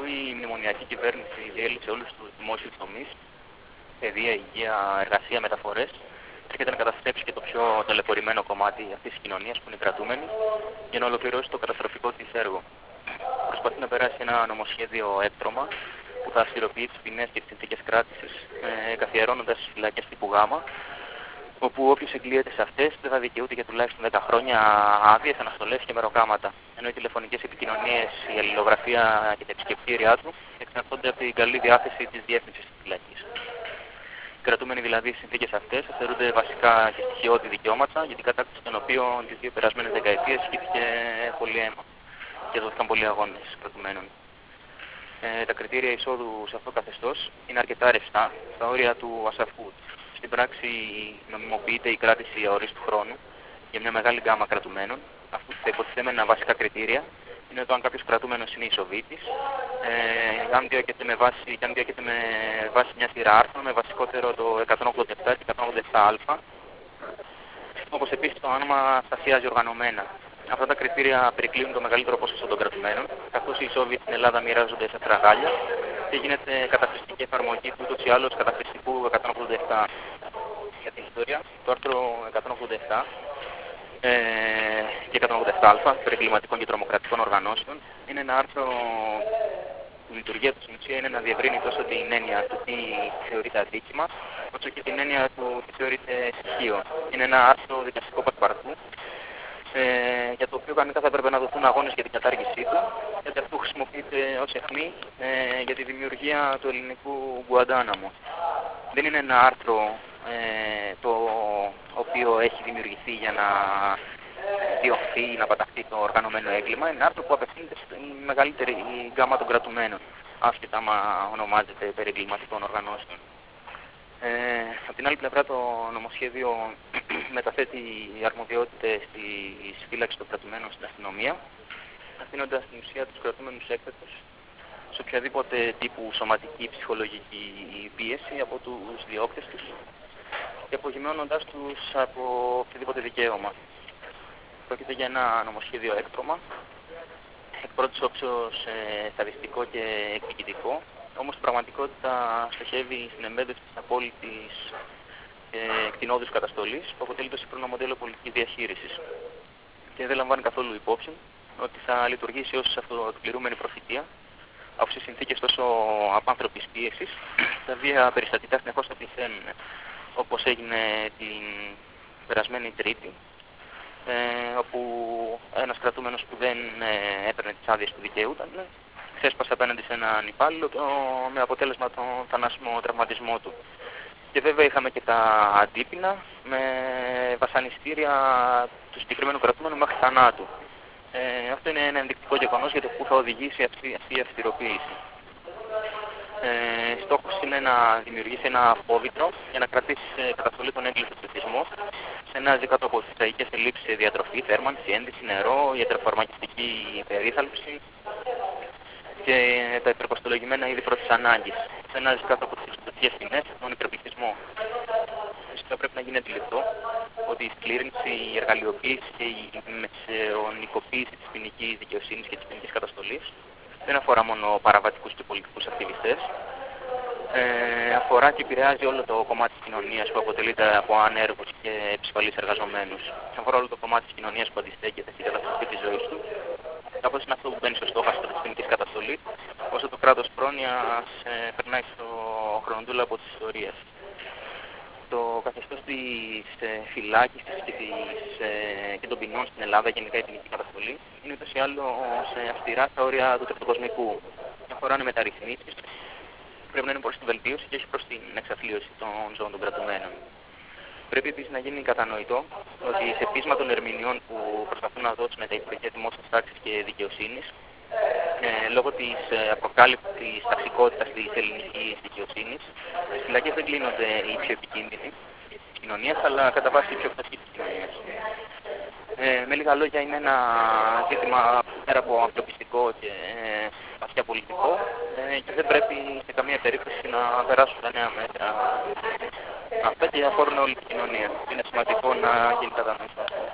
η μνημονιακή κυβέρνηση διέλυσε όλους τους δημόσιους τομείς, παιδεία, υγεία, εργασία, μεταφορές, έρχεται να καταστρέψει και το πιο ταλαιπωρημένο κομμάτι αυτής της κοινωνίας που είναι οι κρατούμενοι, για να ολοκληρώσει το καταστροφικό της έργο. Προσπαθεί να περάσει ένα νομοσχέδιο έκτρωμα που θα αυστηροποιεί τις ποινές και τις συνθήκες κράτησης, καθιερώνοντας τις φυλακές τύπου Γ, όπου όποιος εγκλείεται σε αυτές δεν θα δικαιούται για τουλάχιστον 10 χρόνια άδειες, αναστολές και μεροκάματα. Ενώ οι τηλεφωνικές επικοινωνίες, η αλληλογραφία και τα επισκεπτήριά του εξαρτώνται από την καλή διάθεση της διεύθυνσης της φυλακής. Οι κρατούμενοι δηλαδή στις συνθήκες αυτές θεωρούνται βασικά και στοιχειώδη δικαιώματα, για την κατάκτηση των οποίων τις δύο περασμένες δεκαετίες χύθηκε πολύ αίμα και δόθηκαν πολλοί αγώνες κρατουμένων. Τα κριτήρια εισόδου σε αυτό το καθεστώς είναι αρκετά ρευστά, στα όρια του ασαφού. Στην πράξη νομιμοποιείται η κράτηση αορίστου χρόνου για μια μεγάλη γκάμα κρατουμένων, αφού τα υποτιθέμενα βασικά κριτήρια είναι το αν κάποιος κρατούμενος είναι ισοβήτης, αν διώκεται με βάση μια σειρά άρθρων, με βασικότερο το 187 και 187α, όπως επίσης το όνομα στασιάζει οργανωμένα. Αυτά τα κριτήρια περικλείουν το μεγαλύτερο ποσοστό των κρατουμένων, καθώς οι ισόβοι στην Ελλάδα μοιράζονται σε τραγάλια και γίνεται καταχρηστική εφαρμογή του ούτως ή άλλως καταχρηστικού 187. Για την ιστορία, το άρθρο 187 και 187α περί εγκληματικών και τρομοκρατικών οργανώσεων είναι ένα άρθρο που η λειτουργία του στην ουσία είναι να διευρύνει τόσο την έννοια του τι θεωρείται αδίκημα, όσο και την έννοια του τι θεωρείται στοιχείο. Είναι ένα άρθρο δικαστικό πασπαρτού, για το οποίο κανονικά θα έπρεπε να δοθούν αγώνες για την κατάργησή του, γιατί αυτό χρησιμοποιείται ως αιχμή για τη δημιουργία του ελληνικού Γκουαντάναμο. Δεν είναι ένα άρθρο το οποίο έχει δημιουργηθεί για να διωχθεί ή να παταχθεί το οργανωμένο έγκλημα. Είναι ένα άρθρο που απευθύνεται στην μεγαλύτερη γκάμα των κρατουμένων, άσχετα άμα ονομάζεται περί εγκληματικών οργανώσεων. Από την άλλη πλευρά το νομοσχέδιο μεταθέτει αρμοδιότητες της φύλαξης των κρατουμένων στην αστυνομία, αφήνοντας στην ουσία τους κρατούμενους έκτακτους σε οποιαδήποτε τύπου σωματική ή ψυχολογική πίεση από τους διώκτες τους και απογυμνώνοντας τους από οποιοδήποτε δικαίωμα. Πρόκειται για ένα νομοσχέδιο έκτρωμα, εκ πρώτης όψεως σαδιστικό και εκδικητικό, όμως στην πραγματικότητα στοχεύει στην εμπέδωση της απόλυτης κτηνώδους καταστολής που αποτελεί το σύγχρονο μοντέλο πολιτικής διαχείρισης και δεν λαμβάνει καθόλου υπόψη ότι θα λειτουργήσει ως αυτοεκπληρούμενη προφητεία, αφού σε συνθήκες τόσο απάνθρωπης πίεσης τα βία περιστατικά συνεχώς θα πληθαίνουν, όπως έγινε την περασμένη Τρίτη, όπου ένας κρατούμενος που δεν έπαιρνε τις άδειες που δικαιούταν ξέσπασε απέναντι σε έναν υπάλληλο με αποτέλεσμα τον θανάσιμο τραυματισμό του. Και βέβαια είχαμε και τα αντίπεινα με βασανιστήρια του συγκεκριμένου κρατούμενου μέχρι θανάτου. Αυτό είναι ένα ενδεικτικό γεγονός για το που θα οδηγήσει αυτή η αυστηροποίηση. Στόχος είναι να δημιουργήσει ένα απόβητρο για να κρατήσει σε καταστολή τον έγκλητο πληθυσμό, σε να ζει κάτω από φυσαϊκές ελλείψεις σε διατροφή, θέρμανση, ένδυση, νερό, ιατροφαρμακευτική περίθαλψη και τα υπερκοστολογημένα είδη πρώτης ανάγκης, σε να ζει κάτω από τις εξωτικές ποινές, τον υπερπληθυσμό. Φυσικά πρέπει να γίνει αντιληπτό ότι η σκλήρυνση, η εργαλειοποίηση και η μεσαιωνικοποίηση της ποινικής δικαιοσύνης και της ποινικής καταστολής δεν αφορά μόνο παραβατικούς και πολιτικούς ακτιβιστές, αφορά και επηρεάζει όλο το κομμάτι της κοινωνίας που αποτελείται από ανέργους και επισφαλείς εργαζομένους. Αφορά όλο το κομμάτι της κοινωνίας που αντιστέκεται στην καταστροφή της ζωής του, καθώς είναι αυτό που μπαίνει στο στόχαστρο της ποινικής καταστολής, όσο το κράτος πρόνοιας περνάει στο χρονοτούλα από τις ιστορίες. Το καθεστώς της φυλάκισης και των ποινών στην Ελλάδα, γενικά η ποινική καταστολή, είναι ούτως ή άλλως αυστηρά στα όρια του τριτοκοσμικού. Αφορά μεταρρυθμίσεις, πρέπει να είναι προς την βελτίωση και όχι προς την εξαθλίωση των ζώων των κρατουμένων. Πρέπει επίσης να γίνει κατανοητό ότι σε πείσμα των ερμηνεών που προσπαθούν να δώσουν τα Υπουργεία Δημόσιας Τάξης και Δικαιοσύνης, λόγω της αποκάλυπτης ταξικότητας της ελληνικής δικαιοσύνης, στις φυλακές δεν κλείνονται οι πιο επικίνδυνοι της κοινωνίας, αλλά κατά βάση οι πιο φτωχοί της κοινωνίας. Με λίγα λόγια, είναι ένα ζήτημα πέρα από ανθρωπιστικό και βαθιά πολιτικό και δεν πρέπει σε καμία περίπτωση να περάσουν τα νέα μέτρα. Αυτά και αφορούν όλη την κοινωνία. Είναι σημαντικό να γίνει κατανοητό.